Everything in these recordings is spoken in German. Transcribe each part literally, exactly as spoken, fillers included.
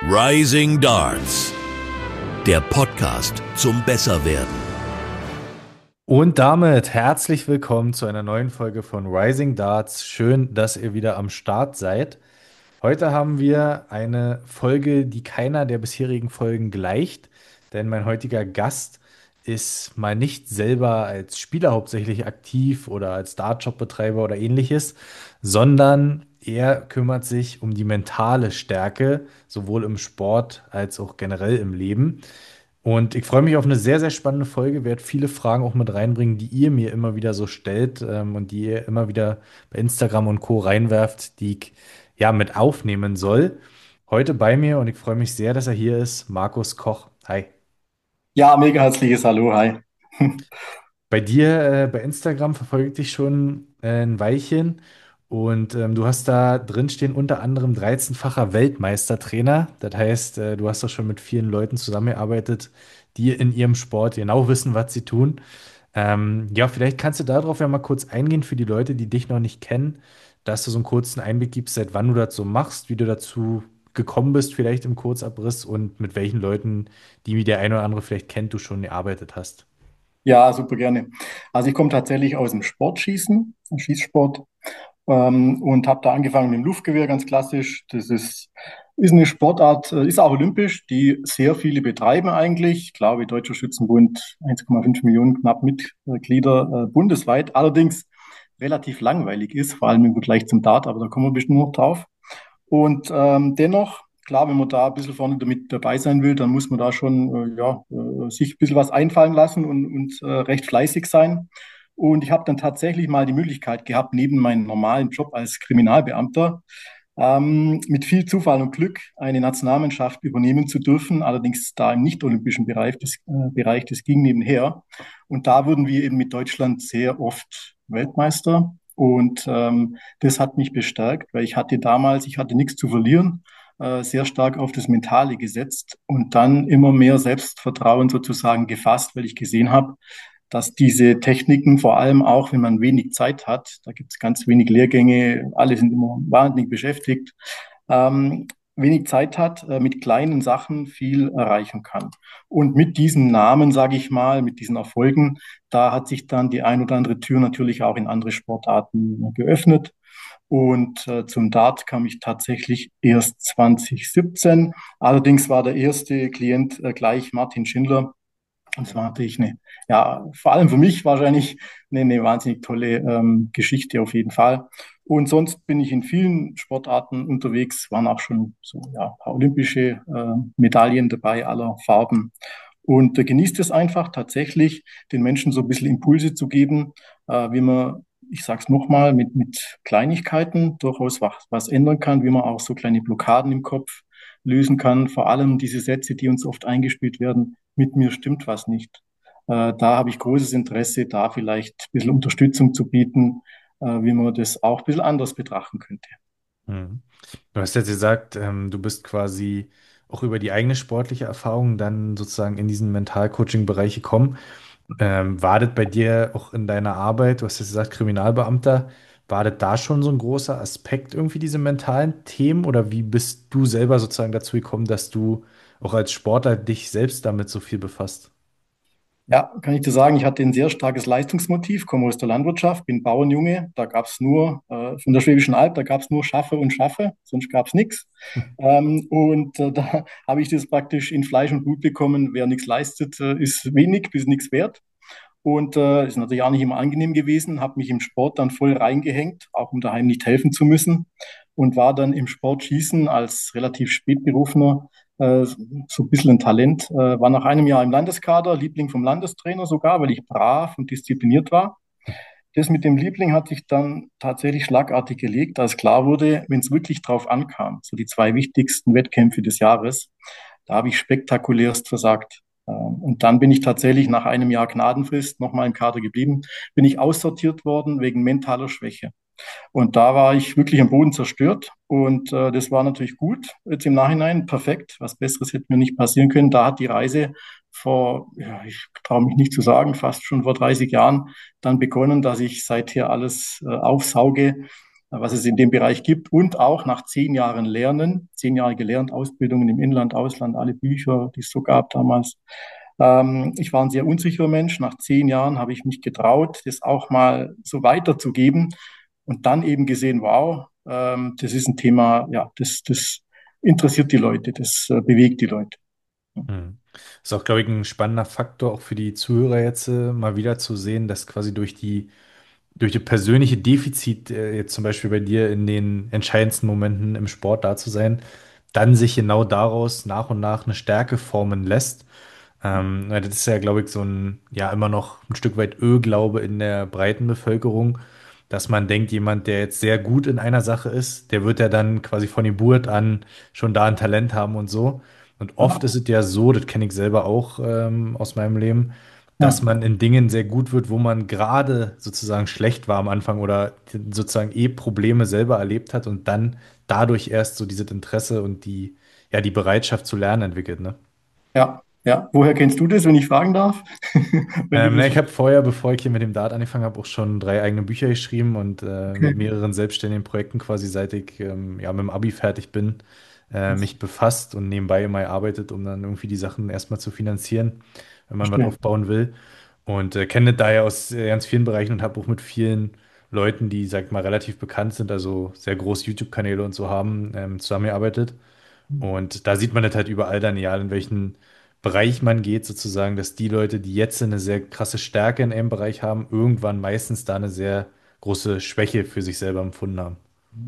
Rising Darts, der Podcast zum Besserwerden. Und damit herzlich willkommen zu einer neuen Folge von Rising Darts. Schön, dass ihr wieder am Start seid. Heute haben wir eine Folge, die keiner der bisherigen Folgen gleicht, denn mein heutiger Gast ist mal nicht selber als Spieler hauptsächlich aktiv oder als Dartshop-Betreiber oder ähnliches, sondern er kümmert sich um die mentale Stärke, sowohl im Sport als auch generell im Leben. Und ich freue mich auf eine sehr, sehr spannende Folge, werde viele Fragen auch mit reinbringen, die ihr mir immer wieder so stellt, ähm, und die ihr immer wieder bei Instagram und Co. reinwerft, die ich ja mit aufnehmen soll. Heute bei mir, und ich freue mich sehr, dass er hier ist, Markus Koch. Hi. Ja, mega herzliches Hallo, hi. Bei dir, äh, bei Instagram verfolge ich dich schon äh, ein Weilchen, und ähm, du hast da drin stehen unter anderem dreizehnfacher Weltmeistertrainer. Das heißt, äh, du hast doch schon mit vielen Leuten zusammengearbeitet, die in ihrem Sport genau wissen, was sie tun. Ähm, ja, vielleicht kannst du darauf ja mal kurz eingehen für die Leute, die dich noch nicht kennen, dass du so einen kurzen Einblick gibst, seit wann du das so machst, wie du dazu gekommen bist, vielleicht im Kurzabriss, und mit welchen Leuten, die der eine oder andere vielleicht kennt, du schon gearbeitet hast. Ja, super gerne. Also ich komme tatsächlich aus dem Sportschießen, Schießsport, ähm, und habe da angefangen mit dem Luftgewehr, ganz klassisch. Das ist, ist eine Sportart, äh, ist auch olympisch, die sehr viele betreiben eigentlich. Ich glaube, Deutscher Schützenbund, eins Komma fünf Millionen knapp Mitglieder äh, bundesweit, allerdings relativ langweilig ist, vor allem im Vergleich zum Dart, aber da kommen wir bestimmt noch drauf. Und ähm, dennoch, klar, wenn man da ein bisschen vorne damit dabei sein will, dann muss man da schon äh, ja, äh, sich ein bisschen was einfallen lassen und, und äh, recht fleißig sein. Und ich habe dann tatsächlich mal die Möglichkeit gehabt, neben meinem normalen Job als Kriminalbeamter ähm, mit viel Zufall und Glück eine Nationalmannschaft übernehmen zu dürfen, allerdings da im nicht-olympischen Bereich, das, äh, Bereich, das ging nebenher. Und da wurden wir eben mit Deutschland sehr oft Weltmeister. Und ähm, das hat mich bestärkt, weil ich hatte damals, ich hatte nichts zu verlieren, äh, sehr stark auf das Mentale gesetzt und dann immer mehr Selbstvertrauen sozusagen gefasst, weil ich gesehen habe, dass diese Techniken, vor allem auch, wenn man wenig Zeit hat, da gibt es ganz wenig Lehrgänge, alle sind immer wahnsinnig beschäftigt, ähm, wenig Zeit hat, äh, mit kleinen Sachen viel erreichen kann. Und mit diesen Namen, sage ich mal, mit diesen Erfolgen, da hat sich dann die ein oder andere Tür natürlich auch in andere Sportarten geöffnet. Und äh, zum Dart kam ich tatsächlich erst zwanzig siebzehn. Allerdings war der erste Klient äh, gleich Martin Schindler. Und das war natürlich eine, ja, vor allem für mich wahrscheinlich eine, eine wahnsinnig tolle ähm, Geschichte auf jeden Fall. Und sonst bin ich in vielen Sportarten unterwegs, waren auch schon so ja, ein paar olympische äh, Medaillen dabei aller Farben. Und äh, genießt es einfach tatsächlich, den Menschen so ein bisschen Impulse zu geben, äh, wie man, ich sage es nochmal, mit, mit Kleinigkeiten durchaus was, was ändern kann, wie man auch so kleine Blockaden im Kopf lösen kann. Vor allem diese Sätze, die uns oft eingespielt werden, mit mir stimmt was nicht. Äh, da habe ich großes Interesse, da vielleicht ein bisschen Unterstützung zu bieten, äh, wie man das auch ein bisschen anders betrachten könnte. Mhm. Du hast jetzt gesagt, ähm, du bist quasi auch über die eigene sportliche Erfahrung dann sozusagen in diesen Mental-Coaching-Bereich gekommen. Ähm, war das bei dir auch in deiner Arbeit, du hast jetzt gesagt, Kriminalbeamter, war das da schon so ein großer Aspekt, irgendwie diese mentalen Themen? Oder wie bist du selber sozusagen dazu gekommen, dass du auch als Sportler dich selbst damit so viel befasst? Ja, kann ich dir sagen, ich hatte ein sehr starkes Leistungsmotiv, komme aus der Landwirtschaft, bin Bauernjunge, da gab es nur, äh, von der Schwäbischen Alb, da gab es nur Schaffe und Schafe, sonst gab es nichts. Ähm, und äh, da habe ich das praktisch in Fleisch und Blut bekommen, wer nichts leistet, äh, ist wenig bis nichts wert. Und äh, ist natürlich auch nicht immer angenehm gewesen, habe mich im Sport dann voll reingehängt, auch um daheim nicht helfen zu müssen. Und war dann im Sportschießen als relativ spätberufener äh, so ein bisschen ein Talent. Äh, war nach einem Jahr im Landeskader, Liebling vom Landestrainer sogar, weil ich brav und diszipliniert war. Das mit dem Liebling hat sich dann tatsächlich schlagartig gelegt, als klar wurde, wenn es wirklich drauf ankam, so die zwei wichtigsten Wettkämpfe des Jahres, da habe ich spektakulärst versagt. Ähm, Und dann bin ich tatsächlich nach einem Jahr Gnadenfrist nochmal im Kader geblieben, bin ich aussortiert worden wegen mentaler Schwäche. Und da war ich wirklich am Boden zerstört. Und äh, das war natürlich gut. Jetzt im Nachhinein perfekt. Was Besseres hätte mir nicht passieren können. Da hat die Reise vor, ja, ich traue mich nicht zu sagen, fast schon vor dreißig Jahren dann begonnen, dass ich seither alles äh, aufsauge, was es in dem Bereich gibt und auch nach zehn Jahren Lernen, zehn Jahre gelernt, Ausbildungen im Inland, Ausland, alle Bücher, die es so gab damals. Ähm, ich war ein sehr unsicherer Mensch. Nach zehn Jahren habe ich mich getraut, das auch mal so weiterzugeben und dann eben gesehen, wow, ähm, das ist ein Thema, ja, das, das interessiert die Leute, das äh, bewegt die Leute. Hm. Ist auch, glaube ich, ein spannender Faktor auch für die Zuhörer jetzt äh, mal wieder zu sehen, dass quasi durch die durch das persönliche Defizit, äh, jetzt zum Beispiel bei dir in den entscheidendsten Momenten im Sport da zu sein, dann sich genau daraus nach und nach eine Stärke formen lässt. Ähm, weil das ist ja, glaube ich, so ein, ja, immer noch ein Stück weit Irrglaube in der breiten Bevölkerung, dass man denkt, jemand, der jetzt sehr gut in einer Sache ist, der wird ja dann quasi von Geburt an schon da ein Talent haben und so. Und oft Ja, ist es ja so, das kenne ich selber auch ähm, aus meinem Leben, dass ja, man in Dingen sehr gut wird, wo man gerade sozusagen schlecht war am Anfang oder sozusagen eh Probleme selber erlebt hat und dann dadurch erst so dieses Interesse und die, ja, die Bereitschaft zu lernen entwickelt, ne? ja, ja. Woher kennst du das, wenn ich fragen darf? Wenn du Ähm, das ne, ich habe vorher, bevor ich hier mit dem Dart angefangen habe, auch schon drei eigene Bücher geschrieben und äh, mit okay. mehreren selbstständigen Projekten quasi, seit ich ähm, ja, mit dem Abi fertig bin, äh, mich befasst und nebenbei immer arbeitet, um dann irgendwie die Sachen erstmal zu finanzieren, wenn man was Verstehe. aufbauen will. Und äh, kenne das daher aus äh, ganz vielen Bereichen und habe auch mit vielen Leuten, die, sag ich mal, relativ bekannt sind, also sehr große YouTube-Kanäle und so haben, ähm, zusammengearbeitet. Und da sieht man das halt überall dann, ja, in welchen Bereich man geht, sozusagen, dass die Leute, die jetzt eine sehr krasse Stärke in einem Bereich haben, irgendwann meistens da eine sehr große Schwäche für sich selber empfunden haben.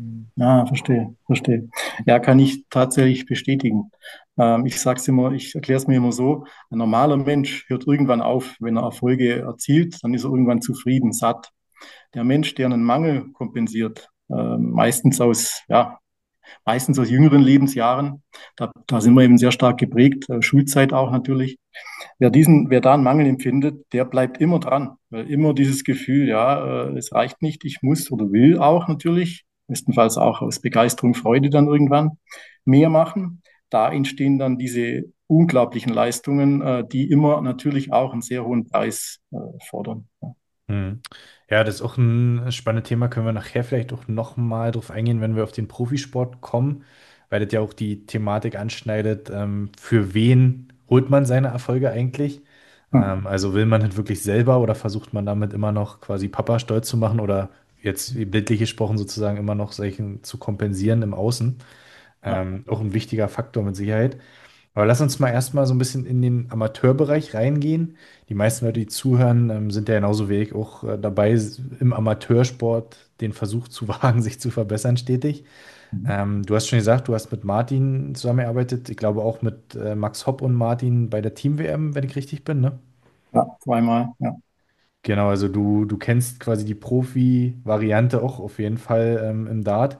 Ja, verstehe, verstehe. Ja, kann ich tatsächlich bestätigen. Ähm, ich sage es immer, ich erkläre es mir immer so, ein normaler Mensch hört irgendwann auf, wenn er Erfolge erzielt, dann ist er irgendwann zufrieden, satt. Der Mensch, der einen Mangel kompensiert, ähm, meistens aus, ja, meistens aus jüngeren Lebensjahren, da, da sind wir eben sehr stark geprägt, äh, Schulzeit auch natürlich. Wer diesen, wer da einen Mangel empfindet, der bleibt immer dran, weil immer dieses Gefühl, ja, äh, es reicht nicht, ich muss oder will auch natürlich, bestenfalls auch aus Begeisterung, Freude dann irgendwann mehr machen. Da entstehen dann diese unglaublichen Leistungen, äh, die immer natürlich auch einen sehr hohen Preis äh, fordern. Ja. Hm. Ja, das ist auch ein spannendes Thema. Können wir nachher vielleicht auch nochmal drauf eingehen, wenn wir auf den Profisport kommen, weil das ja auch die Thematik anschneidet, ähm, für wen holt man seine Erfolge eigentlich? Hm. Ähm, also will man das wirklich selber oder versucht man damit immer noch quasi Papa stolz zu machen oder jetzt bildlich gesprochen sozusagen immer noch solchen zu kompensieren im Außen? Ja. Ähm, auch ein wichtiger Faktor mit Sicherheit. Aber lass uns mal erstmal so ein bisschen in den Amateurbereich reingehen. Die meisten Leute, die zuhören, ähm, sind ja genauso wie ich auch äh, dabei, s- im Amateursport den Versuch zu wagen, sich zu verbessern stetig. Mhm. Ähm, du hast schon gesagt, du hast mit Martin zusammengearbeitet. Ich glaube auch mit äh, Max Hopp und Martin bei der Team-W M, wenn ich richtig bin, ne? Ja, zweimal, ja. Genau, also du, du kennst quasi die Profi-Variante auch auf jeden Fall ähm, im Dart.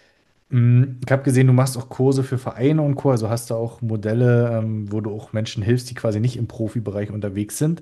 Mm, Ich habe gesehen, du machst auch Kurse für Vereine und Co. Also hast du auch Modelle, ähm, wo du auch Menschen hilfst, die quasi nicht im Profibereich unterwegs sind.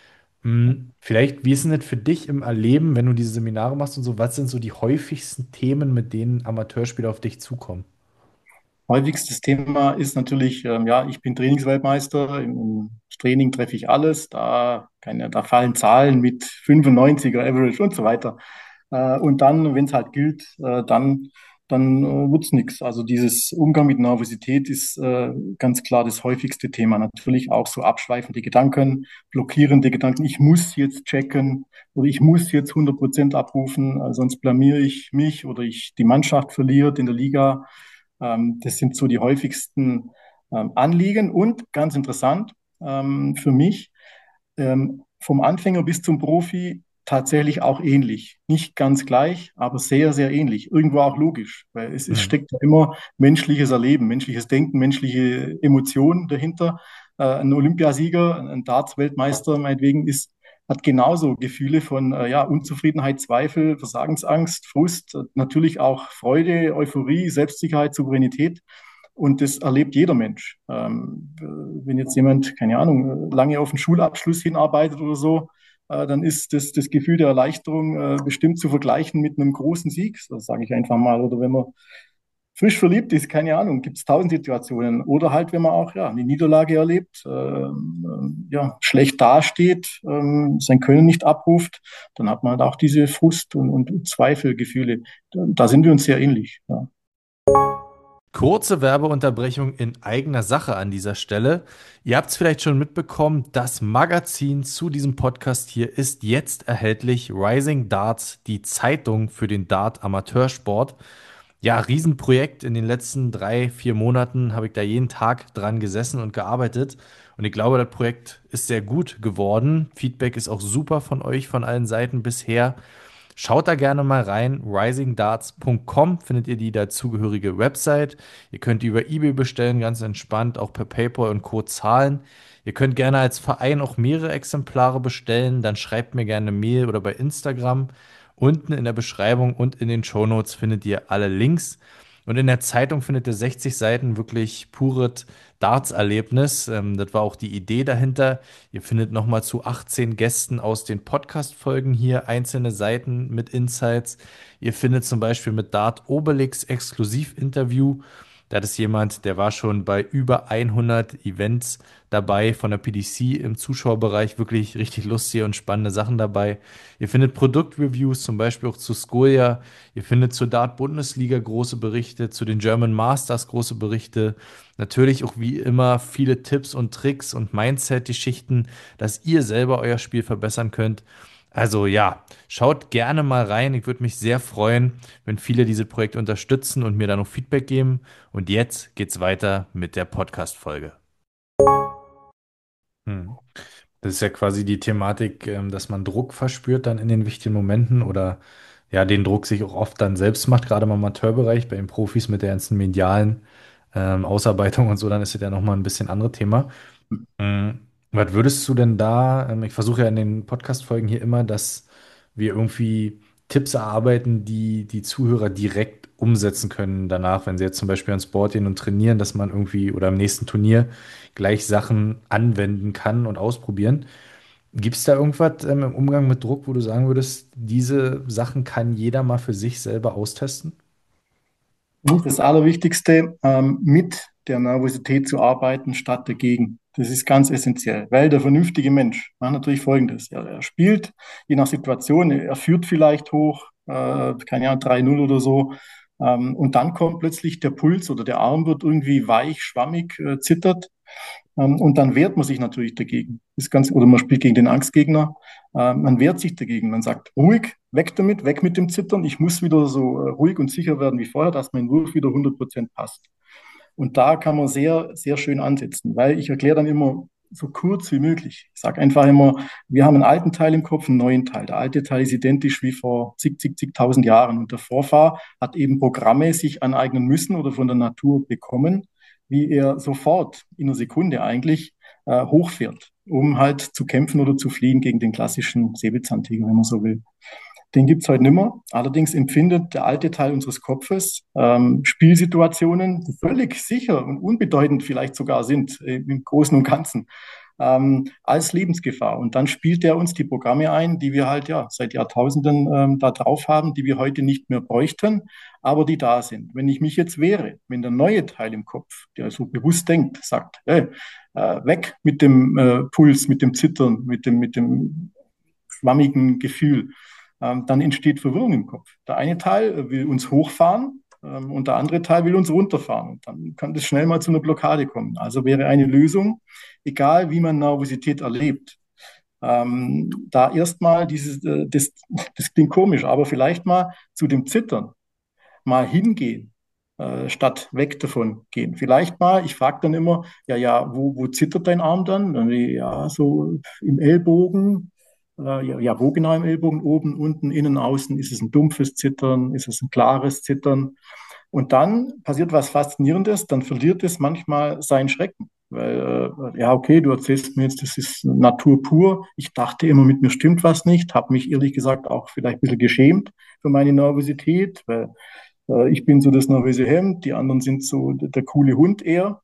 Mm, Vielleicht, wie ist denn das für dich im Erleben, wenn du diese Seminare machst und so? Was sind so die häufigsten Themen, mit denen Amateurspieler auf dich zukommen? Häufigstes Thema ist natürlich, ähm, ja, ich bin Trainingsweltmeister. Im, im Training treffe ich alles. Da, keine, da fallen Zahlen mit fünfundneunziger Average und so weiter. Äh, und dann, wenn es halt gilt, äh, dann, dann äh, wird's nix. Also dieses Umgang mit Nervosität ist äh, ganz klar das häufigste Thema. Natürlich auch so abschweifende Gedanken, blockierende Gedanken. Ich muss jetzt checken oder ich muss jetzt hundert Prozent abrufen, äh, sonst blamiere ich mich oder ich, die Mannschaft verliert in der Liga. Ähm, das sind so die häufigsten ähm, Anliegen und ganz interessant ähm, für mich, ähm, vom Anfänger bis zum Profi tatsächlich auch ähnlich. Nicht ganz gleich, aber sehr, sehr ähnlich. Irgendwo auch logisch, weil es, es Mhm. steckt ja immer menschliches Erleben, menschliches Denken, menschliche Emotionen dahinter. Äh, ein Olympiasieger, ein Darts-Weltmeister meinetwegen ist hat genauso Gefühle von äh, ja, Unzufriedenheit, Zweifel, Versagensangst, Frust, äh, natürlich auch Freude, Euphorie, Selbstsicherheit, Souveränität. Und das erlebt jeder Mensch. Ähm, wenn jetzt jemand, keine Ahnung, lange auf den Schulabschluss hinarbeitet oder so, äh, dann ist das, das Gefühl der Erleichterung äh, bestimmt zu vergleichen mit einem großen Sieg, das sage ich einfach mal. Oder wenn man frisch verliebt ist, keine Ahnung, gibt es tausend Situationen. Oder halt, wenn man auch ja, eine Niederlage erlebt, ähm, ja, schlecht dasteht, ähm, sein Können nicht abruft, dann hat man halt auch diese Frust- und, und Zweifelgefühle. Da, da sind wir uns sehr ähnlich. Ja. Kurze Werbeunterbrechung in eigener Sache an dieser Stelle. Ihr habt es vielleicht schon mitbekommen, das Magazin zu diesem Podcast hier ist jetzt erhältlich. Rising Darts, die Zeitung für den Dart-Amateursport. Ja, Riesenprojekt. In den letzten drei, vier Monaten habe ich da jeden Tag dran gesessen und gearbeitet. Und ich glaube, das Projekt ist sehr gut geworden. Feedback ist auch super von euch, von allen Seiten bisher. Schaut da gerne mal rein. rising darts punkt com findet ihr die dazugehörige Website. Ihr könnt die über eBay bestellen, ganz entspannt, auch per PayPal und Co. zahlen. Ihr könnt gerne als Verein auch mehrere Exemplare bestellen. Dann schreibt mir gerne eine Mail oder bei Instagram. Unten in der Beschreibung und in den Shownotes findet ihr alle Links. Und in der Zeitung findet ihr sechzig Seiten wirklich pures Darts-Erlebnis. Ähm, das war auch die Idee dahinter. Ihr findet nochmal zu achtzehn Gästen aus den Podcast-Folgen hier einzelne Seiten mit Insights. Ihr findet zum Beispiel mit Dart Obelix Exklusiv-Interview. Das ist jemand, der war schon bei über hundert Events dabei von der P D C im Zuschauerbereich. Wirklich richtig lustige und spannende Sachen dabei. Ihr findet Produktreviews, zum Beispiel auch zu Skolia. Ihr findet zur Dart-Bundesliga große Berichte, zu den German Masters große Berichte. Natürlich auch wie immer viele Tipps und Tricks und Mindset-Geschichten, dass ihr selber euer Spiel verbessern könnt. Also ja, schaut gerne mal rein. Ich würde mich sehr freuen, wenn viele diese Projekte unterstützen und mir da noch Feedback geben. Und jetzt geht's weiter mit der Podcast-Folge. Hm. Das ist ja quasi die Thematik, ähm, dass man Druck verspürt dann in den wichtigen Momenten oder ja, den Druck sich auch oft dann selbst macht, gerade im Amateurbereich, bei den Profis mit der ganzen medialen ähm, Ausarbeitung und so, dann ist es ja nochmal ein bisschen anderes Thema. Mhm. Was würdest du denn da, ähm, ich versuche ja in den Podcast-Folgen hier immer, dass wir irgendwie Tipps erarbeiten, die die Zuhörer direkt umsetzen können danach, wenn sie jetzt zum Beispiel ans Board gehen und trainieren, dass man irgendwie oder im nächsten Turnier gleich Sachen anwenden kann und ausprobieren. Gibt es da irgendwas ähm, im Umgang mit Druck, wo du sagen würdest, diese Sachen kann jeder mal für sich selber austesten? Das Allerwichtigste, ähm, mit der Nervosität zu arbeiten statt dagegen. Das ist ganz essentiell, weil der vernünftige Mensch macht natürlich Folgendes. Er, er spielt, je nach Situation, er führt vielleicht hoch, äh, keine Ahnung, drei null oder so. Ähm, und dann kommt plötzlich der Puls oder der Arm wird irgendwie weich, schwammig, äh, zittert. Ähm, und dann wehrt man sich natürlich dagegen. Ist ganz, oder man spielt gegen den Angstgegner. Äh, man wehrt sich dagegen. Man sagt, ruhig, weg damit, weg mit dem Zittern. Ich muss wieder so äh, ruhig und sicher werden wie vorher, dass mein Wurf wieder hundert Prozent passt. Und da kann man sehr, sehr schön ansetzen, weil ich erkläre dann immer so kurz wie möglich. Ich sage einfach immer, wir haben einen alten Teil im Kopf, einen neuen Teil. Der alte Teil ist identisch wie vor zig, zig, zigtausend Jahren. Und der Vorfahr hat eben Programme sich aneignen müssen oder von der Natur bekommen, wie er sofort in einer Sekunde eigentlich äh, hochfährt, um halt zu kämpfen oder zu fliehen gegen den klassischen Säbelzahntiger, wenn man so will. Den gibt's heute nimmer. Allerdings empfindet der alte Teil unseres Kopfes ähm, Spielsituationen, die völlig sicher und unbedeutend vielleicht sogar sind, äh, im Großen und Ganzen, ähm, als Lebensgefahr. Und dann spielt er uns die Programme ein, die wir halt ja seit Jahrtausenden ähm, da drauf haben, die wir heute nicht mehr bräuchten, aber die da sind. Wenn ich mich jetzt wehre, wenn der neue Teil im Kopf, der so bewusst denkt, sagt, hey, äh, weg mit dem äh, Puls, mit dem Zittern, mit dem, mit dem schwammigen Gefühl, ähm, dann entsteht Verwirrung im Kopf. Der eine Teil will uns hochfahren ähm, und der andere Teil will uns runterfahren. Und dann kann das schnell mal zu einer Blockade kommen. Also wäre eine Lösung, egal wie man Nervosität erlebt, ähm, da erstmal dieses, äh, das, das klingt komisch, aber vielleicht mal zu dem Zittern mal hingehen, äh, statt weg davon gehen. Vielleicht mal, ich frage dann immer, ja, ja, wo, wo zittert dein Arm dann? Dann ja, so im Ellbogen. Äh, ja, ja, wo genau im Ellbogen? Oben, unten, innen, außen? Ist es ein dumpfes Zittern? Ist es ein klares Zittern? Und dann passiert was Faszinierendes, dann verliert es manchmal seinen Schrecken. Weil, äh, ja, okay, du erzählst mir jetzt, das ist Natur pur. Ich dachte immer, mit mir stimmt was nicht, habe mich ehrlich gesagt auch vielleicht ein bisschen geschämt für meine Nervosität, weil äh, ich bin so das nervöse Hemd, die anderen sind so der, der coole Hund eher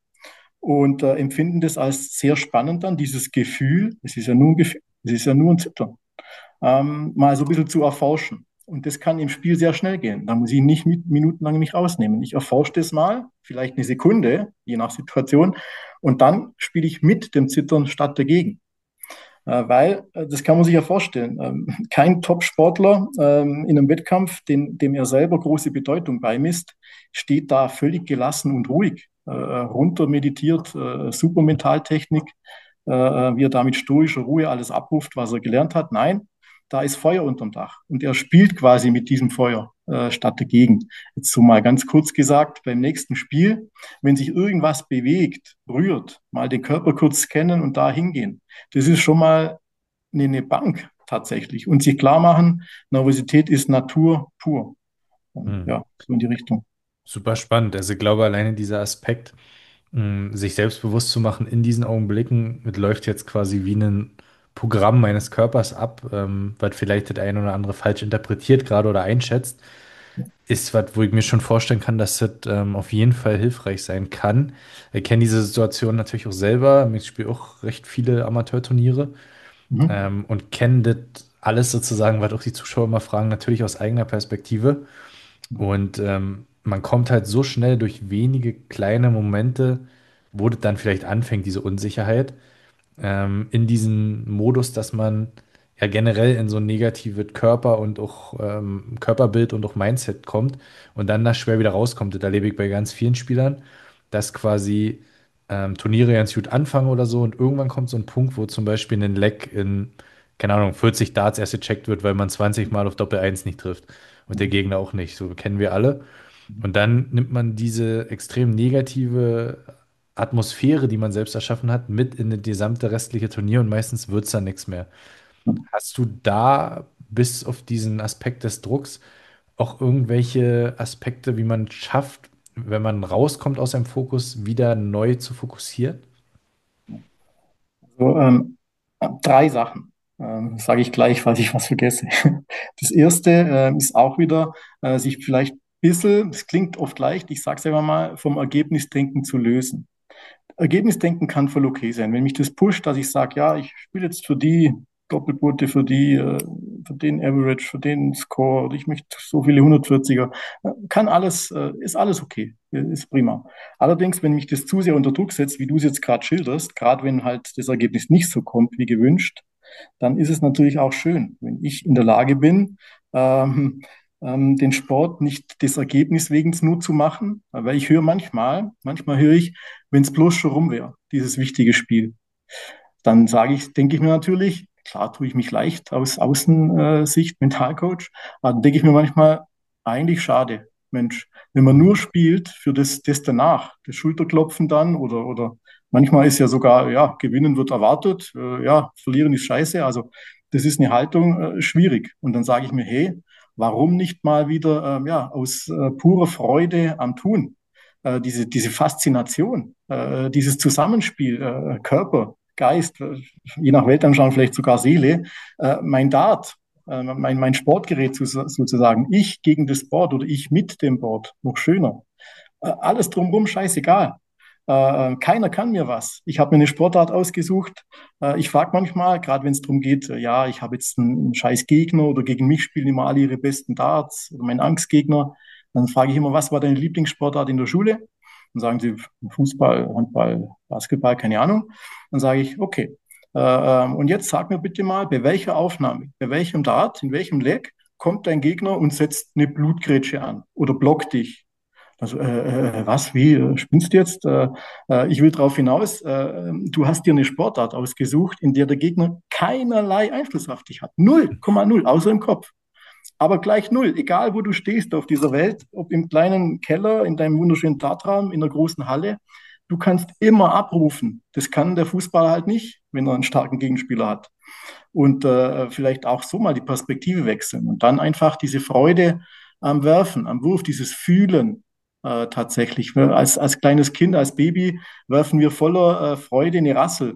und äh, empfinden das als sehr spannend dann, dieses Gefühl, es ist ja nur ein Gefühl, es ist ja nur ein Zittern, ähm, mal so ein bisschen zu erforschen. Und das kann im Spiel sehr schnell gehen. Da muss ich nicht mit, minutenlang mich rausnehmen. Ich erforsche das mal, vielleicht eine Sekunde, je nach Situation, und dann spiele ich mit dem Zittern statt dagegen. Äh, weil, äh, das kann man sich ja vorstellen, ähm, kein Top-Sportler ähm, in einem Wettkampf, den, dem er selber große Bedeutung beimisst, steht da völlig gelassen und ruhig, äh, runter meditiert, äh, super Mentaltechnik, äh, wie er da mit stoischer Ruhe alles abruft, was er gelernt hat. Nein, da ist Feuer unterm Dach und er spielt quasi mit diesem Feuer äh, statt dagegen. Jetzt so mal ganz kurz gesagt, beim nächsten Spiel, wenn sich irgendwas bewegt, rührt, mal den Körper kurz scannen und da hingehen. Das ist schon mal eine, eine Bank tatsächlich. Und sich klar machen, Nervosität ist Natur pur. Und Hm. ja, so in die Richtung. Super spannend. Also ich glaube, alleine dieser Aspekt, mh, sich selbstbewusst zu machen in diesen Augenblicken, es läuft jetzt quasi wie ein Programm meines Körpers ab, ähm, was vielleicht das eine oder andere falsch interpretiert gerade oder einschätzt, ist was, wo ich mir schon vorstellen kann, dass das ähm, auf jeden Fall hilfreich sein kann. Ich kenne diese Situation natürlich auch selber. Ich spiele auch recht viele Amateurturniere Mhm. ähm, und kenne das alles sozusagen, was auch die Zuschauer immer fragen, natürlich aus eigener Perspektive. Und ähm, man kommt halt so schnell durch wenige kleine Momente, wo das dann vielleicht anfängt, diese Unsicherheit, ähm, in diesen Modus, dass man ja generell in so ein negatives Körper und auch ähm, Körperbild und auch Mindset kommt und dann da schwer wieder rauskommt. Das erlebe ich bei ganz vielen Spielern, dass quasi ähm, Turniere ganz gut anfangen oder so und irgendwann kommt so ein Punkt, wo zum Beispiel ein Leck in, keine Ahnung, vierzig Darts erst gecheckt wird, weil man zwanzig Mal auf Doppel eins nicht trifft und der Gegner auch nicht. So kennen wir alle. Und dann nimmt man diese extrem negative Atmosphäre, die man selbst erschaffen hat, mit in das gesamte restliche Turnier und meistens wird es dann nichts mehr. Hast du da bis auf diesen Aspekt des Drucks auch irgendwelche Aspekte, wie man schafft, wenn man rauskommt aus seinem Fokus, wieder neu zu fokussieren? So, ähm, drei Sachen. Ähm, sage ich gleich, falls ich was vergesse. Das erste ähm, ist auch wieder, äh, sich vielleicht ein bisschen, das klingt oft leicht, ich sage es einfach mal, vom Ergebnisdenken zu lösen. Ergebnisdenken kann voll okay sein. Wenn mich das pusht, dass ich sage, ja, ich spiele jetzt für die Doppelquote, für die, äh, für den Average, für den Score, oder ich möchte so viele hundertvierziger, äh, kann alles, äh, ist alles okay, ist prima. Allerdings, wenn mich das zu sehr unter Druck setzt, wie du es jetzt gerade schilderst, gerade wenn halt das Ergebnis nicht so kommt wie gewünscht, dann ist es natürlich auch schön, wenn ich in der Lage bin, ähm, ähm, den Sport nicht des Ergebnis wegen nur zu machen, weil ich höre manchmal, manchmal höre ich, wenn es bloß schon rum wäre, dieses wichtige Spiel, dann sage ich, denke ich mir natürlich, klar tue ich mich leicht aus Außensicht, Mentalcoach, aber dann denke ich mir manchmal, eigentlich schade, Mensch, wenn man nur spielt für das, das danach, das Schulterklopfen dann oder, oder manchmal ist ja sogar, ja, gewinnen wird erwartet, äh, ja, verlieren ist scheiße, also das ist eine Haltung äh, schwierig. Und dann sage ich mir, hey, warum nicht mal wieder, ähm, ja, aus äh, purer Freude am Tun, äh, diese, diese Faszination, äh, dieses Zusammenspiel, äh, Körper, Geist, äh, je nach Weltanschauung vielleicht sogar Seele, äh, mein Dart, äh, mein, mein Sportgerät zu, sozusagen, ich gegen das Board oder ich mit dem Board, noch schöner. Äh, alles drumherum scheißegal. Äh, keiner kann mir was. Ich habe mir eine Sportart ausgesucht. Äh, ich frage manchmal, gerade wenn es darum geht, äh, ja, ich habe jetzt einen, einen scheiß Gegner oder gegen mich spielen immer alle ihre besten Darts oder mein Angstgegner. Dann frage ich immer, was war deine Lieblingssportart in der Schule? Dann sagen sie Fußball, Handball, Basketball, keine Ahnung. Dann sage ich, okay. Äh, ähm, und jetzt sag mir bitte mal, bei welcher Aufnahme, bei welchem Dart, in welchem Leg kommt dein Gegner und setzt eine Blutgrätsche an oder blockt dich? Also, äh, äh, was, wie, äh, spinnst du jetzt? Äh, äh, ich will darauf hinaus, äh, du hast dir eine Sportart ausgesucht, in der der Gegner keinerlei Einfluss auf dich hat. Null Komma null, außer im Kopf. Aber gleich null, egal wo du stehst auf dieser Welt, ob im kleinen Keller, in deinem wunderschönen Dartraum, in der großen Halle, du kannst immer abrufen. Das kann der Fußballer halt nicht, wenn er einen starken Gegenspieler hat. Und äh, vielleicht auch so mal die Perspektive wechseln und dann einfach diese Freude am Werfen, am Wurf, dieses Fühlen, äh, tatsächlich. Als, als kleines Kind, als Baby werfen wir voller äh, Freude eine Rassel.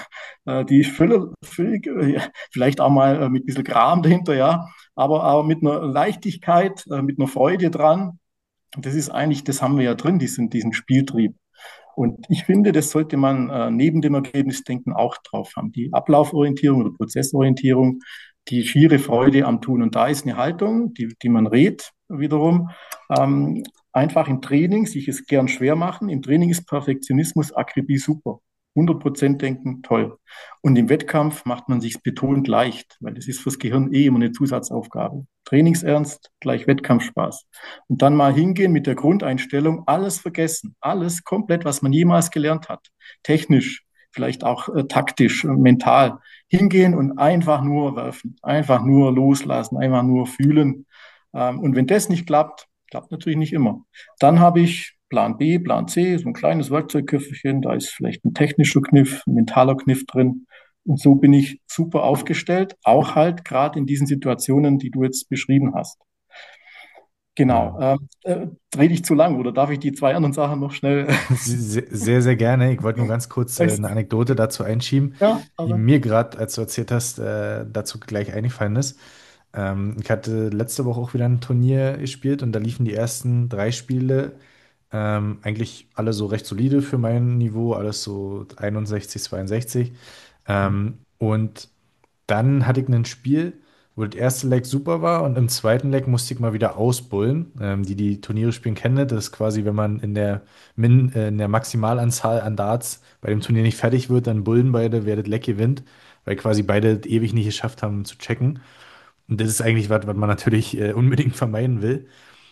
Äh, die ist völlig, völlig äh, vielleicht auch mal äh, mit ein bisschen Gram dahinter, ja, aber, aber mit einer Leichtigkeit, äh, mit einer Freude dran. Und das ist eigentlich, das haben wir ja drin, diesen, diesen Spieltrieb. Und ich finde, das sollte man äh, neben dem Ergebnisdenken auch drauf haben. Die Ablauforientierung oder Prozessorientierung, die schiere Freude am Tun. Und da ist eine Haltung, die, die man rät wiederum, ähm, einfach im Training sich es gern schwer machen. Im Training ist Perfektionismus, Akribie super. hundert Prozent denken, toll. Und im Wettkampf macht man sich betont leicht, weil das ist fürs Gehirn eh immer eine Zusatzaufgabe. Trainingsernst gleich Wettkampfspaß. Und dann mal hingehen mit der Grundeinstellung, alles vergessen, alles komplett, was man jemals gelernt hat. Technisch, vielleicht auch äh, taktisch, äh, mental. Hingehen und einfach nur werfen, einfach nur loslassen, einfach nur fühlen. Ähm, und wenn das nicht klappt, klappt natürlich nicht immer. Dann habe ich Plan B, Plan C, so ein kleines Werkzeugköfferchen, da ist vielleicht ein technischer Kniff, ein mentaler Kniff drin. Und so bin ich super aufgestellt, auch halt gerade in diesen Situationen, die du jetzt beschrieben hast. Genau. Ja. Ähm, äh, rede ich zu lang oder darf ich die zwei anderen Sachen noch schnell? Sehr, sehr, sehr gerne. Ich wollte nur ganz kurz äh, eine Anekdote dazu einschieben, Ja, die aber. mir gerade, als du erzählt hast, äh, dazu gleich eingefallen ist. Ähm, ich hatte letzte Woche auch wieder ein Turnier gespielt und da liefen die ersten drei Spiele ähm, eigentlich alle so recht solide für mein Niveau, alles so einundsechzig, zweiundsechzig. Ähm, und dann hatte ich ein Spiel, wo das erste Leg super war und im zweiten Leg musste ich mal wieder ausbullen. Ähm, die, die Turniere spielen, kennen das. Das ist quasi, wenn man in der, Min, äh, in der Maximalanzahl an Darts bei dem Turnier nicht fertig wird, dann bullen beide, wer das Leg gewinnt, weil quasi beide es ewig nicht geschafft haben zu checken. Und das ist eigentlich was, was man natürlich äh, unbedingt vermeiden will.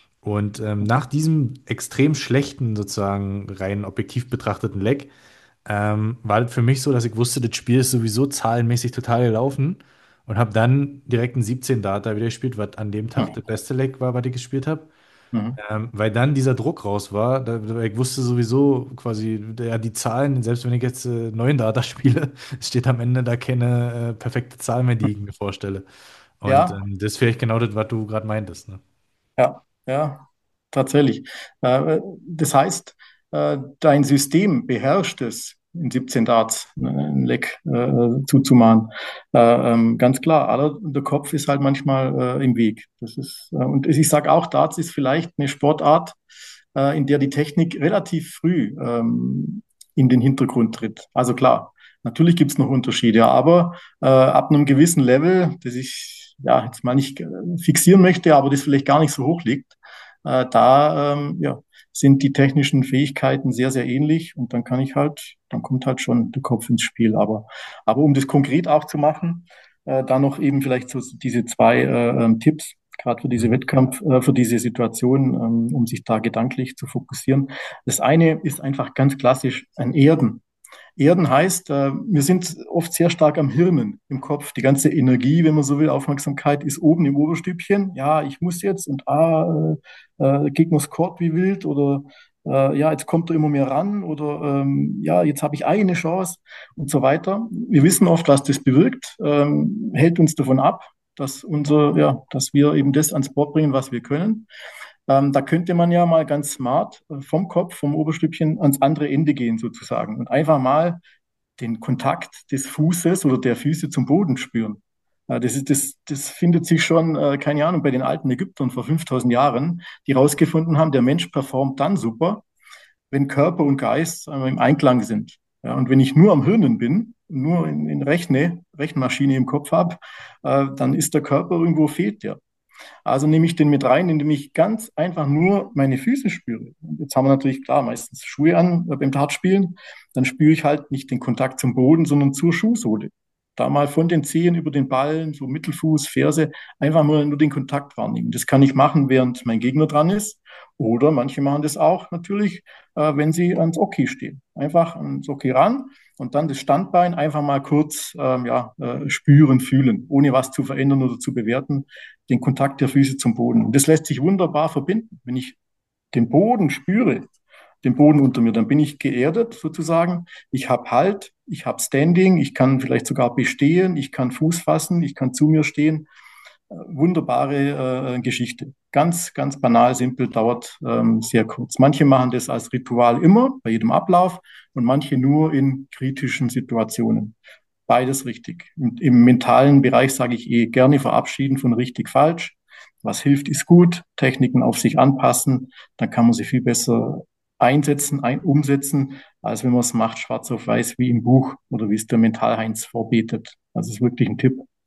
Und ähm, nach diesem extrem schlechten, sozusagen rein objektiv betrachteten Leg, ähm, war das für mich so, dass ich wusste, das Spiel ist sowieso zahlenmäßig total gelaufen und habe dann direkt ein siebzehn Data wieder gespielt, was an dem Tag das beste Leg war, was ich gespielt habe. Mhm. Ähm, weil dann dieser Druck raus war. Da, ich wusste sowieso quasi, ja, die Zahlen, selbst wenn ich jetzt äh, neun Data spiele, es steht am Ende da keine äh, perfekte Zahl mehr, die ich mir vorstelle. Und Ja, ähm, das ist vielleicht genau das, was du gerade meintest. Ne? ja, ja, tatsächlich. Äh, das heißt, äh, dein System beherrscht es, in siebzehn Darts äh, ein Leck äh, zuzumachen. Äh, ähm, ganz klar, aber der Kopf ist halt manchmal äh, im Weg. Das ist, äh, und ich sage auch, Darts ist vielleicht eine Sportart, äh, in der die Technik relativ früh ähm, in den Hintergrund tritt. Also klar, natürlich gibt es noch Unterschiede, aber äh, ab einem gewissen Level, das ich ja jetzt mal nicht äh, fixieren möchte, aber das vielleicht gar nicht so hoch liegt, äh, da ähm, ja, sind die technischen Fähigkeiten sehr, sehr ähnlich und dann kann ich halt, dann kommt halt schon der Kopf ins Spiel. Aber, aber um das konkret auch zu machen, äh, da noch eben vielleicht so diese zwei äh, ähm, Tipps, gerade für diese Mhm. Wettkampf, äh, für diese Situation, ähm, um sich da gedanklich zu fokussieren. Das eine ist einfach ganz klassisch ein Erden. Erden heißt, äh, wir sind oft sehr stark am Hirnen im Kopf. Die ganze Energie, wenn man so will, Aufmerksamkeit ist oben im Oberstübchen. Ja, ich muss jetzt und ah, äh, äh, Gegner scored wie wild oder äh, ja, jetzt kommt er immer mehr ran oder ähm, ja, jetzt habe ich eine Chance und so weiter. Wir wissen oft, was das bewirkt, ähm, hält uns davon ab, dass unser, ja, dass wir eben das ans Board bringen, was wir können. Ähm, da könnte man ja mal ganz smart äh, vom Kopf, vom Oberstübchen ans andere Ende gehen sozusagen und einfach mal den Kontakt des Fußes oder der Füße zum Boden spüren. Äh, das ist, das, das findet sich schon, äh, keine Ahnung, bei den alten Ägyptern vor fünftausend Jahren, die herausgefunden haben, der Mensch performt dann super, wenn Körper und Geist äh, im Einklang sind. Ja, und wenn ich nur am Hirnen bin, nur in, in Rechne, Rechenmaschine im Kopf habe, äh, dann ist der Körper irgendwo fehlt der. Also nehme ich den mit rein, indem ich ganz einfach nur meine Füße spüre. Und jetzt haben wir natürlich klar meistens Schuhe an äh, beim Dartspielen. Dann spüre ich halt nicht den Kontakt zum Boden, sondern zur Schuhsohle. Da mal von den Zehen über den Ballen, so Mittelfuß, Ferse, einfach mal nur den Kontakt wahrnehmen. Das kann ich machen, während mein Gegner dran ist. Oder manche machen das auch natürlich, äh, wenn sie ans Oki stehen. Einfach ans Oki ran und dann das Standbein einfach mal kurz ähm, ja, äh, spüren, fühlen, ohne was zu verändern oder zu bewerten, den Kontakt der Füße zum Boden. Und das lässt sich wunderbar verbinden. Wenn ich den Boden spüre, den Boden unter mir, dann bin ich geerdet sozusagen. Ich habe Halt, ich habe Standing, ich kann vielleicht sogar bestehen, ich kann Fuß fassen, ich kann zu mir stehen. Äh, wunderbare äh, Geschichte. Ganz, ganz banal, simpel, dauert ähm, sehr kurz. Manche machen das als Ritual immer, bei jedem Ablauf, und manche nur in kritischen Situationen. Beides richtig. Und im mentalen Bereich sage ich eh gerne verabschieden von richtig falsch. Was hilft, ist gut. Techniken auf sich anpassen. Dann kann man sie viel besser einsetzen, ein, umsetzen, als wenn man es macht schwarz auf weiß wie im Buch oder wie es der Mentalheinz vorbetet. Also es ist wirklich ein Tipp.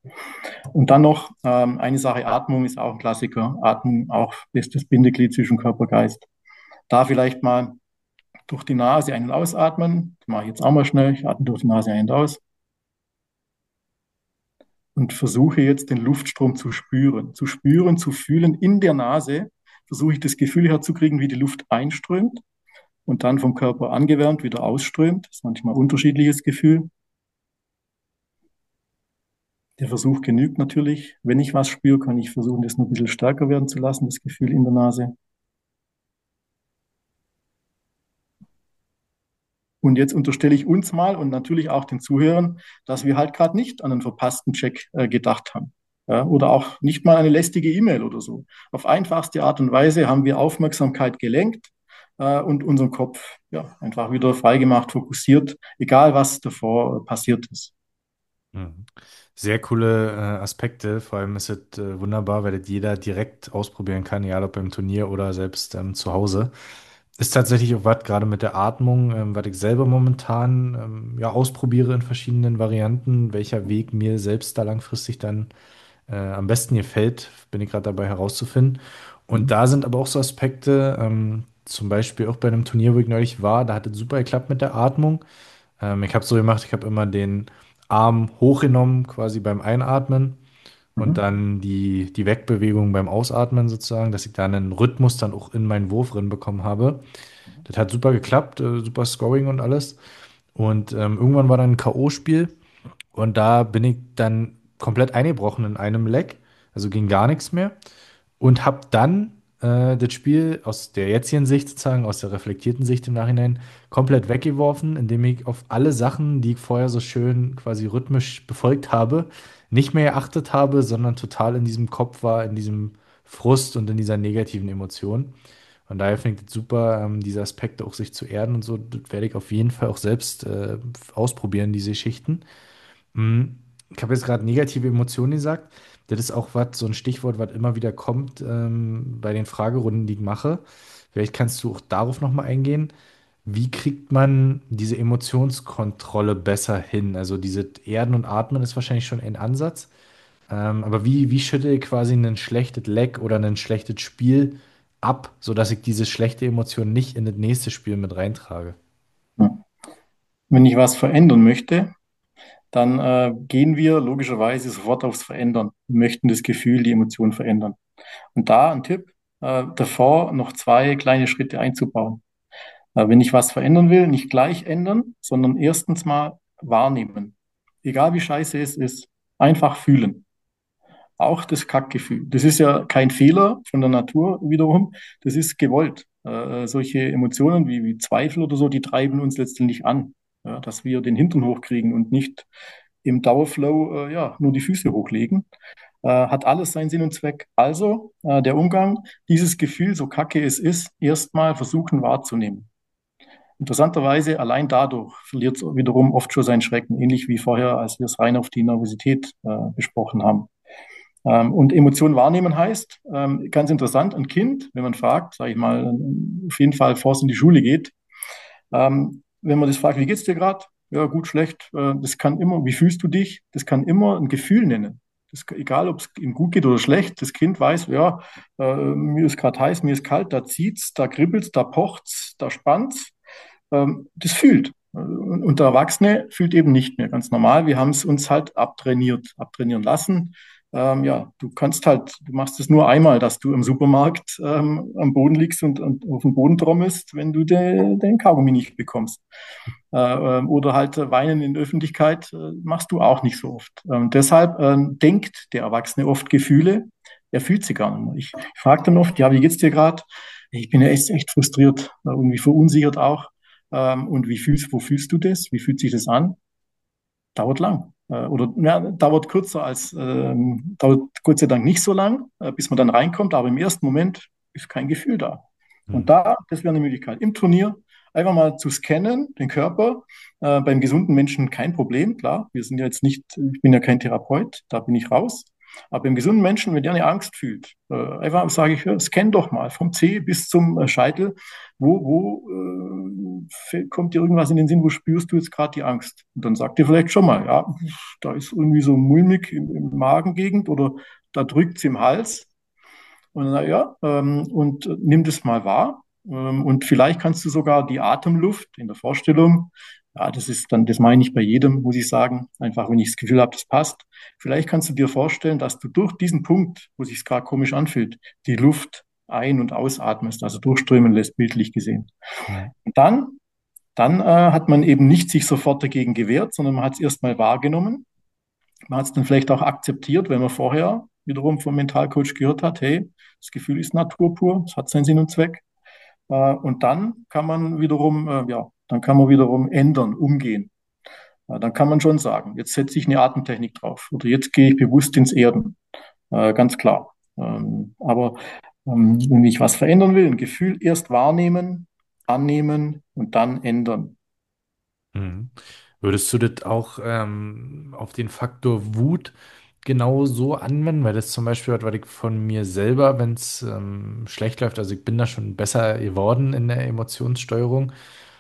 Und dann noch ähm, eine Sache, Atmung ist auch ein Klassiker. Atmung auch ist das Bindeglied zwischen Körper und Geist. Da vielleicht mal durch die Nase ein- und ausatmen. Das mache ich jetzt auch mal schnell. Ich atme durch die Nase ein und aus und versuche jetzt den Luftstrom zu spüren. Zu spüren, zu fühlen in der Nase. Versuche ich das Gefühl herzukriegen, wie die Luft einströmt und dann vom Körper angewärmt wieder ausströmt. Das ist manchmal ein unterschiedliches Gefühl. Der Versuch genügt natürlich. Wenn ich was spüre, kann ich versuchen, das noch ein bisschen stärker werden zu lassen, das Gefühl in der Nase. Und jetzt unterstelle ich uns mal und natürlich auch den Zuhörern, dass wir halt gerade nicht an einen verpassten Check äh, gedacht haben. Ja, oder auch nicht mal eine lästige E-Mail oder so. Auf einfachste Art und Weise haben wir Aufmerksamkeit gelenkt äh, und unseren Kopf ja, einfach wieder freigemacht, fokussiert, egal was davor äh, passiert ist. Mhm. Sehr coole äh, Aspekte. Vor allem ist es äh, wunderbar, weil das jeder direkt ausprobieren kann, egal ob beim Turnier oder selbst ähm, zu Hause. Ist tatsächlich auch was, gerade mit der Atmung, ähm, was ich selber momentan ähm, ja ausprobiere in verschiedenen Varianten, welcher Weg mir selbst da langfristig dann äh, am besten gefällt, bin ich gerade dabei herauszufinden. Und Mhm. da sind aber auch so Aspekte, ähm, zum Beispiel auch bei einem Turnier, wo ich neulich war, da hat es super geklappt mit der Atmung. Ähm, ich habe so gemacht, ich habe immer den Arm hochgenommen, quasi beim Einatmen und Mhm. dann die, die Wegbewegung beim Ausatmen sozusagen, dass ich da einen Rhythmus dann auch in meinen Wurf drin bekommen habe. Das hat super geklappt, äh, super Scoring und alles. Und ähm, irgendwann war dann ein K O-Spiel und da bin ich dann komplett eingebrochen in einem Leck, also ging gar nichts mehr und habe dann äh, das Spiel aus der jetzigen Sicht sozusagen, aus der reflektierten Sicht im Nachhinein komplett weggeworfen, indem ich auf alle Sachen, die ich vorher so schön quasi rhythmisch befolgt habe, nicht mehr geachtet habe, sondern total in diesem Kopf war, in diesem Frust und in dieser negativen Emotion. Von daher finde ich es super, ähm, diese Aspekte auch sich zu erden und so. Das werde ich auf jeden Fall auch selbst äh, ausprobieren, diese Geschichten. Mm, Ich habe jetzt gerade negative Emotionen gesagt. Das ist auch was, so ein Stichwort, was immer wieder kommt ähm, bei den Fragerunden, die ich mache. Vielleicht kannst du auch darauf nochmal eingehen. Wie kriegt man diese Emotionskontrolle besser hin? Also diese Erden und Atmen ist wahrscheinlich schon ein Ansatz. Ähm, aber wie, wie schütte ich quasi ein schlechtes Leck oder ein schlechtes Spiel ab, sodass ich diese schlechte Emotion nicht in das nächste Spiel mit reintrage? Ja. Wenn ich was verändern möchte, dann äh, gehen wir logischerweise sofort aufs Verändern. Wir möchten das Gefühl, die Emotion verändern. Und da ein Tipp, äh, davor noch zwei kleine Schritte einzubauen. Äh, wenn ich was verändern will, nicht gleich ändern, sondern erstens mal wahrnehmen. Egal wie scheiße es ist, einfach fühlen. Auch das Kackgefühl. Das ist ja kein Fehler von der Natur wiederum, das ist gewollt. Äh, solche Emotionen wie, wie Zweifel oder so, die treiben uns letztendlich an, ja, dass wir den Hintern hochkriegen und nicht im Dauerflow äh, ja, nur die Füße hochlegen. Äh, hat alles seinen Sinn und Zweck. Also äh, der Umgang, dieses Gefühl, so kacke es ist, erstmal versuchen wahrzunehmen. Interessanterweise, allein dadurch verliert es wiederum oft schon seinen Schrecken, ähnlich wie vorher, als wir es rein auf die Nervosität äh, besprochen haben. Ähm, und Emotionen wahrnehmen heißt, ähm, ganz interessant, ein Kind, wenn man fragt, sage ich mal, auf jeden Fall, bevor es in die Schule geht, ähm, wenn man das fragt, wie geht's dir gerade? Ja, gut, schlecht. Äh, das kann immer, wie fühlst du dich? Das kann immer ein Gefühl nennen. Das, egal, ob es ihm gut geht oder schlecht, das Kind weiß, ja, äh, mir ist gerade heiß, mir ist kalt, da zieht's, da kribbelt's, da pocht's, da spannt's. Ähm, das fühlt. Und, und der Erwachsene fühlt eben nicht mehr, ganz normal. Wir haben es uns halt abtrainiert, abtrainieren lassen. Ähm, ja, du kannst halt, du machst es nur einmal, dass du im Supermarkt ähm, am Boden liegst und, und auf den Boden trommelst, wenn du de, den Kaugummi nicht bekommst. Äh, ähm, oder halt äh, weinen in der Öffentlichkeit äh, machst du auch nicht so oft. Ähm, deshalb ähm, denkt der Erwachsene oft Gefühle, er fühlt sie gar nicht mehr. Ich, ich frage dann oft, ja, wie geht's dir gerade? Ich bin ja echt, echt frustriert, äh, irgendwie verunsichert auch. Ähm, und wie fühlst, wo fühlst du das? Wie fühlt sich das an? Dauert lang. Äh, oder ja, dauert kürzer als, ähm, dauert Gott sei Dank nicht so lang, äh, bis man dann reinkommt, aber im ersten Moment ist kein Gefühl da. Und Hm. da, das wäre eine Möglichkeit. Im Turnier einfach mal zu scannen, den Körper. Äh, beim gesunden Menschen kein Problem, klar. Wir sind ja jetzt nicht, ich bin ja kein Therapeut, da bin ich raus. Aber im gesunden Menschen, wenn der eine Angst fühlt, äh, einfach sage ich, ja, scan doch mal vom Zeh bis zum äh, Scheitel, wo, wo äh, kommt dir irgendwas in den Sinn, wo spürst du jetzt gerade die Angst? Und dann sagt ihr vielleicht schon mal, ja, da ist irgendwie so mulmig im, im Magengegend oder da drückt es im Hals. Und dann, ja, ähm, und äh, nimm das mal wahr. Ähm, und vielleicht kannst du sogar die Atemluft in der Vorstellung, ja, das ist dann, das meine ich bei jedem, muss ich sagen, einfach wenn ich das Gefühl habe, das passt. Vielleicht kannst du dir vorstellen, dass du durch diesen Punkt, wo sich gerade komisch anfühlt, die Luft ein- und ausatmest, also durchströmen lässt, bildlich gesehen. Mhm. Und dann, dann äh, hat man eben nicht sich sofort dagegen gewehrt, sondern man hat es erstmal wahrgenommen. Man hat es dann vielleicht auch akzeptiert, wenn man vorher wiederum vom Mentalcoach gehört hat, hey, das Gefühl ist Natur pur, es hat seinen Sinn und Zweck. Äh, und dann kann man wiederum, äh, ja, dann kann man wiederum ändern, umgehen. Äh, dann kann man schon sagen, jetzt setze ich eine Atemtechnik drauf oder jetzt gehe ich bewusst ins Erden. Äh, ganz klar. Ähm, aber ähm, wenn ich was verändern will, ein Gefühl erst wahrnehmen, annehmen und dann ändern. Mhm. Würdest du das auch ähm, auf den Faktor Wut genau so anwenden? Weil das zum Beispiel, was ich von mir selber, wenn es ähm, schlecht läuft, also ich bin da schon besser geworden in der Emotionssteuerung,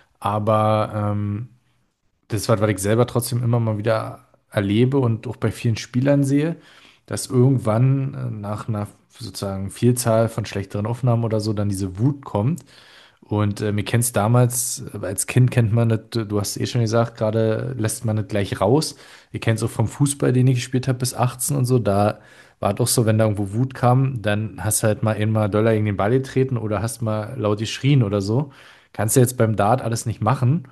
aber ähm, das ist was, was ich selber trotzdem immer mal wieder erlebe und auch bei vielen Spielern sehe, dass irgendwann äh, nach einer sozusagen Vielzahl von schlechteren Aufnahmen oder so dann diese Wut kommt. Und äh, mir kennst damals, äh, als Kind kennt man das, du hast eh schon gesagt, gerade lässt man das gleich raus. Ihr kennt es auch vom Fußball, den ich gespielt habe, bis achtzehn und so. Da war doch so, wenn da irgendwo Wut kam, dann hast du halt mal einmal doller gegen den Ball getreten oder hast mal laut geschrien oder so. Kannst du jetzt beim Dart alles nicht machen.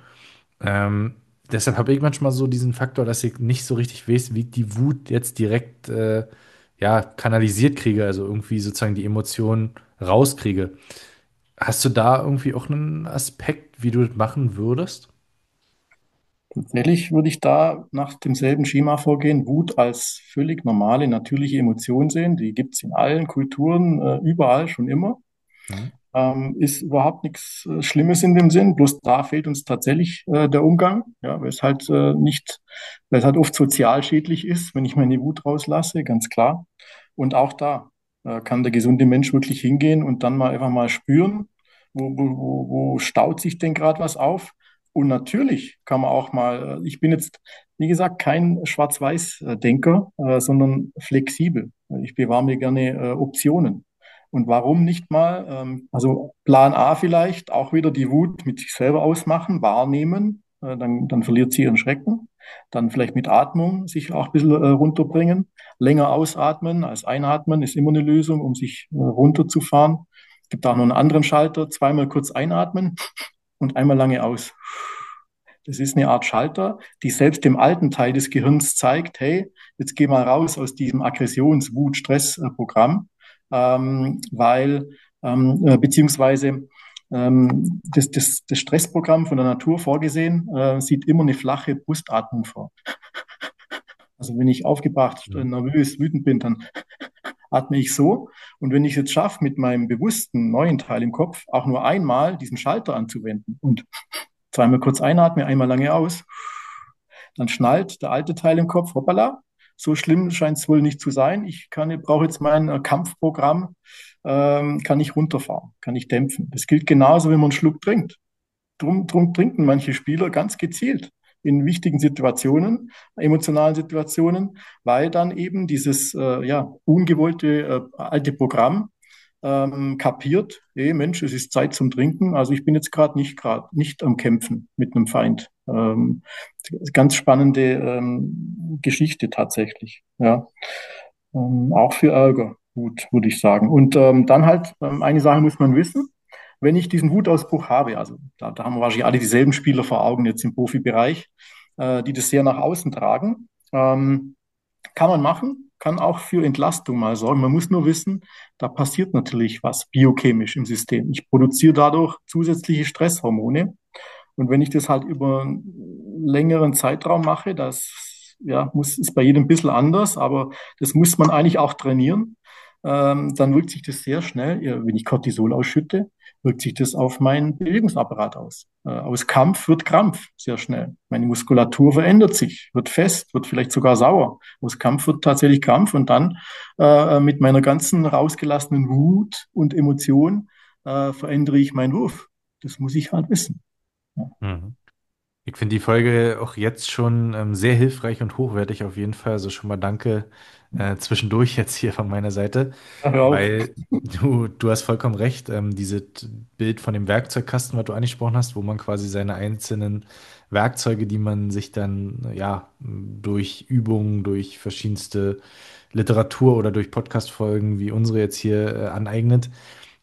Ähm, Deshalb habe ich manchmal so diesen Faktor, dass ich nicht so richtig weiß, wie ich die Wut jetzt direkt äh, ja, kanalisiert kriege, also irgendwie sozusagen die Emotionen rauskriege. Hast du da irgendwie auch einen Aspekt, wie du das machen würdest? Tatsächlich würde ich da nach demselben Schema vorgehen, Wut als völlig normale, natürliche Emotion sehen. Die gibt es in allen Kulturen, äh, überall schon immer. Hm? Ähm, ist überhaupt nichts äh, Schlimmes in dem Sinn. Bloß da fehlt uns tatsächlich äh, der Umgang, ja, weil es halt äh, nicht, weil es halt oft sozial schädlich ist, wenn ich meine Wut rauslasse, ganz klar. Und auch da äh, kann der gesunde Mensch wirklich hingehen und dann mal einfach mal spüren, wo, wo, wo, wo staut sich denn gerade was auf. Und natürlich kann man auch mal, äh, ich bin jetzt, wie gesagt, kein Schwarz-Weiß-Denker, äh, sondern flexibel. Ich bewahre mir gerne äh, Optionen. Und warum nicht mal, ähm, also Plan A vielleicht, auch wieder die Wut mit sich selber ausmachen, wahrnehmen, äh, dann, dann verliert sie ihren Schrecken. Dann vielleicht mit Atmung sich auch ein bisschen äh, runterbringen. Länger ausatmen als einatmen ist immer eine Lösung, um sich äh, runterzufahren. Es gibt auch noch einen anderen Schalter, zweimal kurz einatmen und einmal lange aus. Das ist eine Art Schalter, die selbst dem alten Teil des Gehirns zeigt, hey, jetzt geh mal raus aus diesem Aggressions-, Wut-, Stress-Programm, ähm, weil, ähm, äh, beziehungsweise ähm, das, das, das Stressprogramm von der Natur vorgesehen äh, sieht immer eine flache Brustatmung vor. Also wenn ich aufgebracht, Hm. nervös, wütend bin, dann atme ich so. Und wenn ich es jetzt schaffe, mit meinem bewussten neuen Teil im Kopf auch nur einmal diesen Schalter anzuwenden und zweimal kurz einatme, einmal lange aus, dann schnallt der alte Teil im Kopf, hoppala, so schlimm scheint es wohl nicht zu sein. Ich kann, brauche jetzt mein äh, Kampfprogramm, ähm, kann ich runterfahren, kann ich dämpfen. Das gilt genauso, wenn man einen Schluck trinkt. Drum, drum trinken manche Spieler ganz gezielt in wichtigen Situationen, emotionalen Situationen, weil dann eben dieses äh, ja, ungewollte äh, alte Programm ähm, kapiert, hey Mensch, es ist Zeit zum Trinken. Also ich bin jetzt gerade nicht gerade nicht am Kämpfen mit einem Feind. Ähm, ganz spannende ähm, Geschichte tatsächlich. Ja, ähm, auch für Ärger, gut, würde ich sagen. Und ähm, dann halt ähm, eine Sache muss man wissen. Wenn ich diesen Wutausbruch habe, also da, da haben wir wahrscheinlich alle dieselben Spieler vor Augen jetzt im Profibereich, äh, die das sehr nach außen tragen. Ähm, kann man machen, kann auch für Entlastung mal sorgen. Man muss nur wissen, da passiert natürlich was biochemisch im System. Ich produziere dadurch zusätzliche Stresshormone. Und wenn ich das halt über einen längeren Zeitraum mache, das ja, muss, ist bei jedem ein bisschen anders, aber das muss man eigentlich auch trainieren. Ähm, dann wirkt sich das sehr schnell, ja, wenn ich Cortisol ausschütte, wirkt sich das auf meinen Bewegungsapparat aus. Äh, aus Kampf wird Krampf sehr schnell. Meine Muskulatur verändert sich, wird fest, wird vielleicht sogar sauer. Aus Kampf wird tatsächlich Krampf und dann äh, mit meiner ganzen rausgelassenen Wut und Emotion äh, verändere ich meinen Wurf. Das muss ich halt wissen. Ja. Mhm. Ich finde die Folge auch jetzt schon ähm, sehr hilfreich und hochwertig auf jeden Fall. Also schon mal danke äh, zwischendurch jetzt hier von meiner Seite, Ja, hör auf. weil du, du hast vollkommen recht. Ähm, dieses Bild von dem Werkzeugkasten, was du angesprochen hast, wo man quasi seine einzelnen Werkzeuge, die man sich dann ja durch Übungen, durch verschiedenste Literatur oder durch Podcast-Folgen wie unsere jetzt hier äh, aneignet,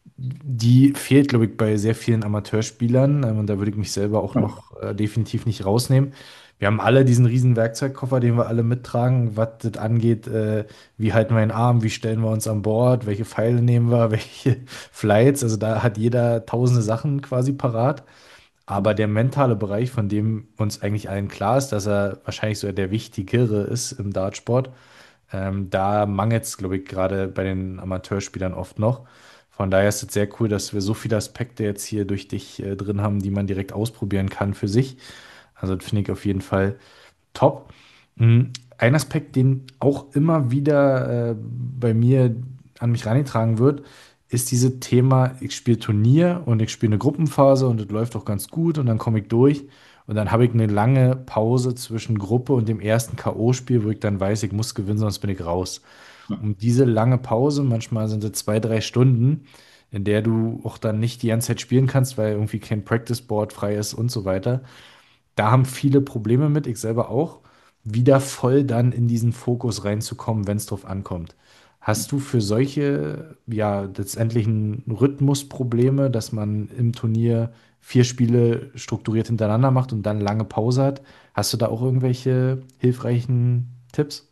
die fehlt, glaube ich, bei sehr vielen Amateurspielern. Ähm, und da würde ich mich selber auch Ja. noch äh, definitiv nicht rausnehmen. Wir haben alle diesen riesen Werkzeugkoffer, den wir alle mittragen, was das angeht. Äh, wie halten wir den Arm, wie stellen wir uns an Bord, welche Pfeile nehmen wir, welche Flights. Also da hat jeder tausende Sachen quasi parat. Aber der mentale Bereich, von dem uns eigentlich allen klar ist, dass er wahrscheinlich so der wichtigere ist im Dartsport, ähm, da mangelt es, glaube ich, gerade bei den Amateurspielern oft noch. Von daher ist es sehr cool, dass wir so viele Aspekte jetzt hier durch dich äh, drin haben, die man direkt ausprobieren kann für sich. Also das finde ich auf jeden Fall top. Mm, Ein Aspekt, den auch immer wieder äh, bei mir an mich herangetragen wird, ist dieses Thema, ich spiele Turnier und ich spiele eine Gruppenphase und das läuft auch ganz gut und dann komme ich durch und dann habe ich eine lange Pause zwischen Gruppe und dem ersten K O-Spiel, wo ich dann weiß, ich muss gewinnen, sonst bin ich raus. Und diese lange Pause, manchmal sind es zwei, drei Stunden, in der du auch dann nicht die ganze Zeit spielen kannst, weil irgendwie kein Practice Board frei ist und so weiter. Da haben viele Probleme mit, ich selber auch, wieder voll dann in diesen Fokus reinzukommen, wenn es drauf ankommt. Hast du für solche, ja, letztendlichen Rhythmusprobleme, dass man im Turnier vier Spiele strukturiert hintereinander macht und dann lange Pause hat, hast du da auch irgendwelche hilfreichen Tipps?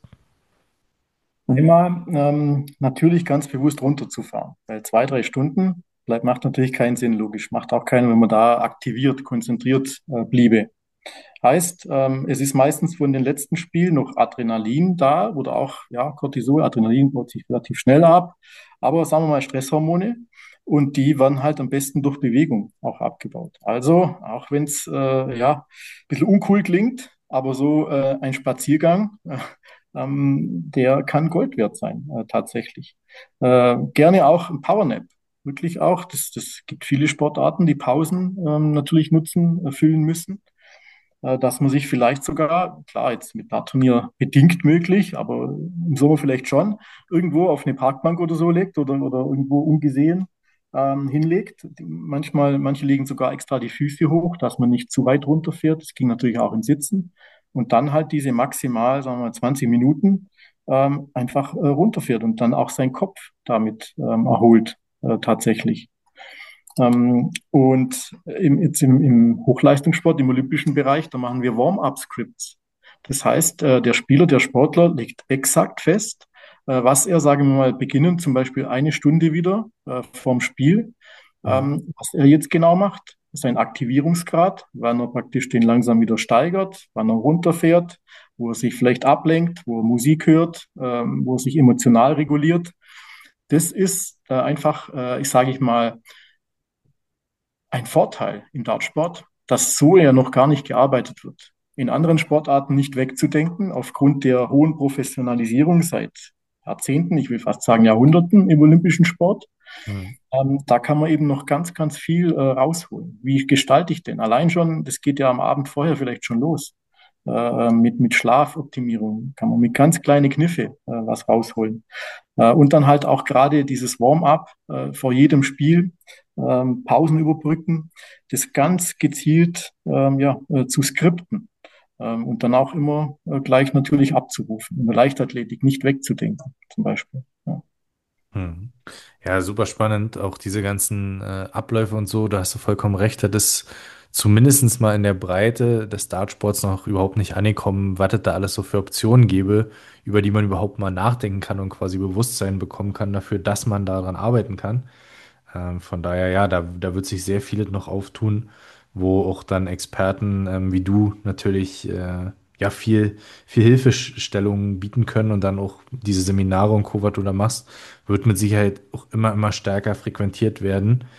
Immer ähm, natürlich ganz bewusst runterzufahren, weil zwei, drei Stunden bleibt, macht natürlich keinen Sinn, logisch. Macht auch keinen, wenn man da aktiviert, konzentriert äh, bliebe. Heißt, ähm, es ist meistens von den letzten Spielen noch Adrenalin da oder auch ja, Cortisol. Adrenalin baut sich relativ schnell ab, aber sagen wir mal Stresshormone und die werden halt am besten durch Bewegung auch abgebaut. Also, auch wenn es äh, ja, ein bisschen uncool klingt, aber so äh, ein Spaziergang, äh, ähm, der kann Gold wert sein, äh, tatsächlich. Äh, gerne auch ein Powernap. Wirklich auch. Das, das gibt viele Sportarten, die Pausen ähm, natürlich nutzen, äh, füllen müssen, äh, dass man sich vielleicht sogar, klar, jetzt mit Dartturnier bedingt möglich, aber im Sommer vielleicht schon, irgendwo auf eine Parkbank oder so legt oder, oder irgendwo ungesehen ähm, hinlegt. Die, manchmal, manche legen sogar extra die Füße hoch, dass man nicht zu weit runterfährt. Das ging natürlich auch im Sitzen. Und dann halt diese maximal, sagen wir mal, zwanzig Minuten ähm, einfach äh, runterfährt und dann auch seinen Kopf damit ähm, erholt, äh, tatsächlich. Ähm, und im, jetzt im, im Hochleistungssport, im olympischen Bereich, da machen wir Warm-up-Scripts. Das heißt, äh, der Spieler, der Sportler legt exakt fest, äh, was er, sagen wir mal, beginnen, zum Beispiel eine Stunde wieder äh, vorm Spiel, Mhm. ähm, was er jetzt genau macht, sein Aktivierungsgrad, wann er praktisch den langsam wieder steigert, wann er runterfährt, wo er sich vielleicht ablenkt, wo er Musik hört, ähm, wo er sich emotional reguliert. Das ist äh, einfach, äh, ich sage ich mal, ein Vorteil im Dartsport, dass so ja noch gar nicht gearbeitet wird. In anderen Sportarten nicht wegzudenken, aufgrund der hohen Professionalisierung seit Jahrzehnten, ich will fast sagen Jahrhunderten im olympischen Sport. Mhm. Ähm, da kann man eben noch ganz, ganz viel äh, rausholen. Wie gestalte ich denn? Allein schon, das geht ja am Abend vorher vielleicht schon los. Äh, mit, mit Schlafoptimierung kann man mit ganz kleinen Kniffe äh, was rausholen. Äh, und dann halt auch gerade dieses Warm-up äh, vor jedem Spiel, ähm, Pausen überbrücken, das ganz gezielt ähm, ja, äh, zu skripten ähm, und dann auch immer äh, gleich natürlich abzurufen. In der Leichtathletik nicht wegzudenken, zum Beispiel. Ja. Hm. Ja, super spannend. Auch diese ganzen äh, Abläufe und so, da hast du vollkommen recht. Das ist zumindest mal in der Breite des Dartsports noch überhaupt nicht angekommen, was es da alles so für Optionen gäbe, über die man überhaupt mal nachdenken kann und quasi Bewusstsein bekommen kann dafür, dass man daran arbeiten kann. Ähm, von daher, ja, da, da wird sich sehr vieles noch auftun, wo auch dann Experten ähm, wie du natürlich äh, ja viel, viel Hilfestellung bieten können und dann auch diese Seminare und Co., was du da machst, wird mit Sicherheit auch immer, immer stärker frequentiert werden.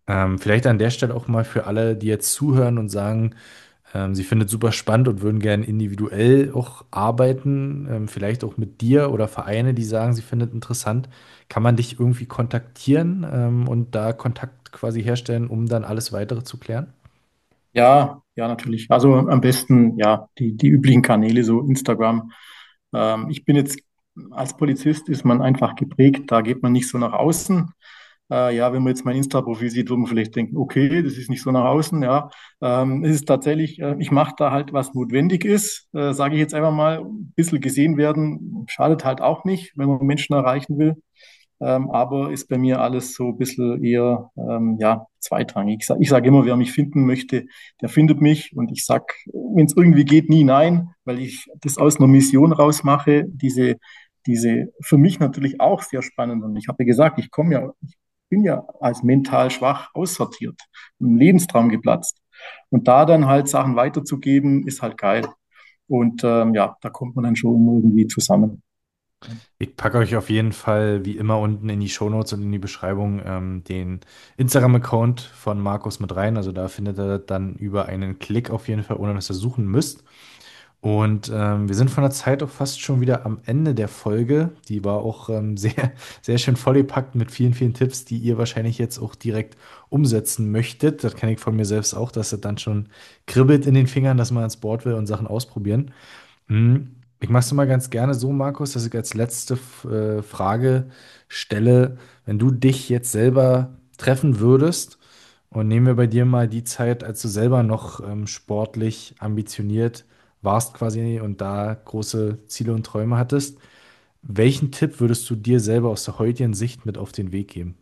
Ähm, vielleicht an der Stelle auch mal für alle, die jetzt zuhören und sagen, ähm, sie findet super spannend und würden gerne individuell auch arbeiten, ähm, vielleicht auch mit dir oder Vereine, die sagen, sie findet interessant. Kann man dich irgendwie kontaktieren, ähm, und da Kontakt quasi herstellen, um dann alles weitere zu klären? Ja, ja, natürlich. Also am besten, ja, die, die üblichen Kanäle, so Instagram. Ähm, ich bin jetzt, als Polizist ist man einfach geprägt, da geht man nicht so nach außen. Äh, ja, wenn man jetzt mein Insta-Profil sieht, würde man vielleicht denken, okay, das ist nicht so nach außen, ja. Ähm, es ist tatsächlich, äh, ich mache da halt, was notwendig ist, äh, sage ich jetzt einfach mal, ein bisschen gesehen werden, schadet halt auch nicht, wenn man Menschen erreichen will. Ähm, aber ist bei mir alles so ein bisschen eher ähm, ja, zweitrangig. Ich sage ich sag immer, wer mich finden möchte, der findet mich. Und ich sage, wenn es irgendwie geht, nie nein, weil ich das aus einer Mission rausmache. Diese, diese für mich natürlich auch sehr spannend. Und ich habe ja gesagt, ich komme ja, ich bin ja als mental schwach aussortiert, ein Lebenstraum geplatzt. Und da dann halt Sachen weiterzugeben, ist halt geil. Und ähm, ja, da kommt man dann schon irgendwie zusammen. Ich packe euch auf jeden Fall wie immer unten in die Shownotes und in die Beschreibung ähm, den Instagram-Account von Markus mit rein. Also da findet ihr das dann über einen Klick auf jeden Fall, ohne dass ihr suchen müsst. Und ähm, wir sind von der Zeit auch fast schon wieder am Ende der Folge. Die war auch ähm, sehr, sehr schön vollgepackt mit vielen, vielen Tipps, die ihr wahrscheinlich jetzt auch direkt umsetzen möchtet. Das kenne ich von mir selbst auch, dass es dann schon kribbelt in den Fingern, dass man ans Board will und Sachen ausprobieren. Hm. Ich mache es mal ganz gerne so, Markus, dass ich als letzte äh, Frage stelle, wenn du dich jetzt selber treffen würdest und nehmen wir bei dir mal die Zeit, als du selber noch ähm, sportlich ambitioniert warst quasi und da große Ziele und Träume hattest, welchen Tipp würdest du dir selber aus der heutigen Sicht mit auf den Weg geben?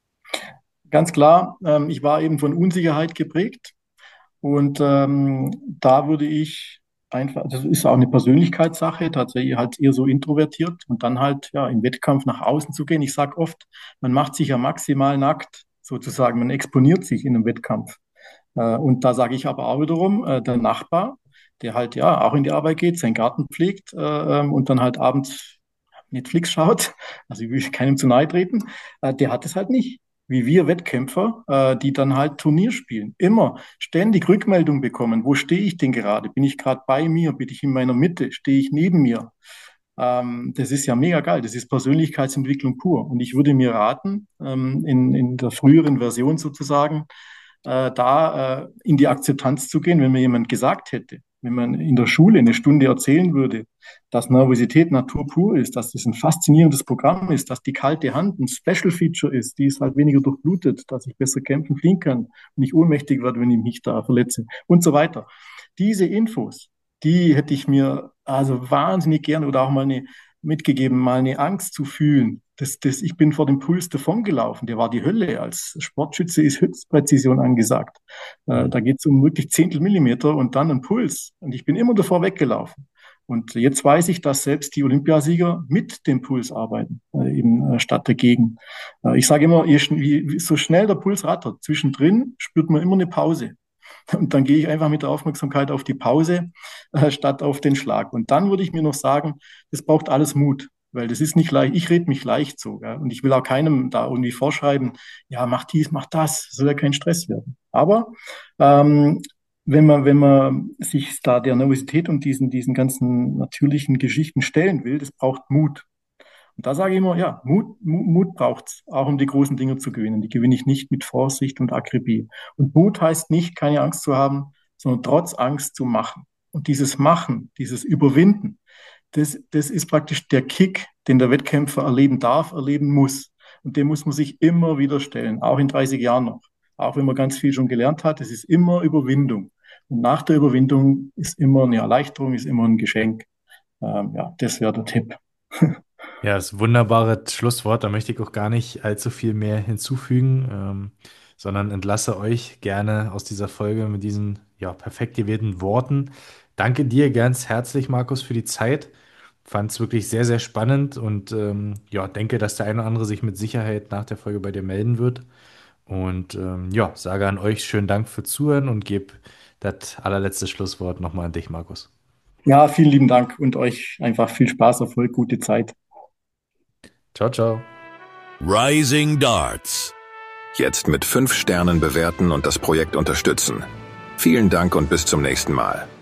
Ganz klar, ähm, ich war eben von Unsicherheit geprägt. Und ähm, da würde ich einfach, das ist auch eine Persönlichkeitssache, tatsächlich halt eher so introvertiert und dann halt ja im Wettkampf nach außen zu gehen. Ich sage oft, man macht sich ja maximal nackt, sozusagen, man exponiert sich in einem Wettkampf. Äh, und da sage ich aber auch wiederum, äh, der Nachbar, der halt ja auch in die Arbeit geht, seinen Garten pflegt äh, ähm, und dann halt abends Netflix schaut, also ich will keinem zu nahe treten, äh, der hat es halt nicht. Wie wir Wettkämpfer, äh, die dann halt Turnier spielen. Immer ständig Rückmeldung bekommen. Wo stehe ich denn gerade? Bin ich gerade bei mir? Bin ich in meiner Mitte? Stehe ich neben mir? Ähm, das ist ja mega geil. Das ist Persönlichkeitsentwicklung pur. Und ich würde mir raten, ähm, in, in der früheren Version sozusagen, äh, da äh, in die Akzeptanz zu gehen, wenn mir jemand gesagt hätte, wenn man in der Schule eine Stunde erzählen würde, dass Nervosität Natur pur ist, dass das ein faszinierendes Programm ist, dass die kalte Hand ein Special Feature ist, die ist halt weniger durchblutet, dass ich besser kämpfen, fliehen kann und nicht ohnmächtig werde, wenn ich mich da verletze und so weiter. Diese Infos, die hätte ich mir also wahnsinnig gerne oder auch mal eine mitgegeben, mal eine Angst zu fühlen. Das, das, ich bin vor dem Puls davongelaufen. Der war die Hölle. Als Sportschütze ist Höchstpräzision angesagt. Äh, da geht es um wirklich Zehntel Millimeter und dann ein Puls. Und ich bin immer davor weggelaufen. Und jetzt weiß ich, dass selbst die Olympiasieger mit dem Puls arbeiten, äh, eben äh, statt dagegen. Äh, ich sage immer, je, wie, so schnell der Puls rattert, zwischendrin spürt man immer eine Pause. Und dann gehe ich einfach mit der Aufmerksamkeit auf die Pause, äh, statt auf den Schlag. Und dann würde ich mir noch sagen, das braucht alles Mut. Weil das ist nicht leicht, ich rede mich leicht so. Ja? Und ich will auch keinem da irgendwie vorschreiben, ja, mach dies, mach das, soll ja kein Stress werden. Aber ähm, wenn man, wenn man sich da der Nervosität und diesen, diesen ganzen natürlichen Geschichten stellen will, das braucht Mut. Und da sage ich immer, ja, Mut, Mut, Mut braucht's, auch um die großen Dinge zu gewinnen. Die gewinne ich nicht mit Vorsicht und Akribie. Und Mut heißt nicht, keine Angst zu haben, sondern trotz Angst zu machen. Und dieses Machen, dieses Überwinden, das, das ist praktisch der Kick, den der Wettkämpfer erleben darf, erleben muss. Und dem muss man sich immer wieder stellen, auch in dreißig Jahren noch. Auch wenn man ganz viel schon gelernt hat, es ist immer Überwindung. Und nach der Überwindung ist immer eine Erleichterung, ist immer ein Geschenk. Ähm, ja, das wäre der Tipp. Ja, das ist ein wunderbares Schlusswort. Da möchte ich auch gar nicht allzu viel mehr hinzufügen, ähm, sondern entlasse euch gerne aus dieser Folge mit diesen ja, perfekt gewählten Worten. Danke dir ganz herzlich, Markus, für die Zeit. Fand es wirklich sehr, sehr spannend und ähm, ja, denke, dass der eine oder andere sich mit Sicherheit nach der Folge bei dir melden wird. Und ähm, ja, sage an euch schönen Dank für Zuhören und gebe das allerletzte Schlusswort nochmal an dich, Markus. Ja, vielen lieben Dank und euch einfach viel Spaß, Erfolg, gute Zeit. Ciao, ciao. Rising Darts, Jetzt mit fünf Sternen bewerten und das Projekt unterstützen. Vielen Dank und bis zum nächsten Mal.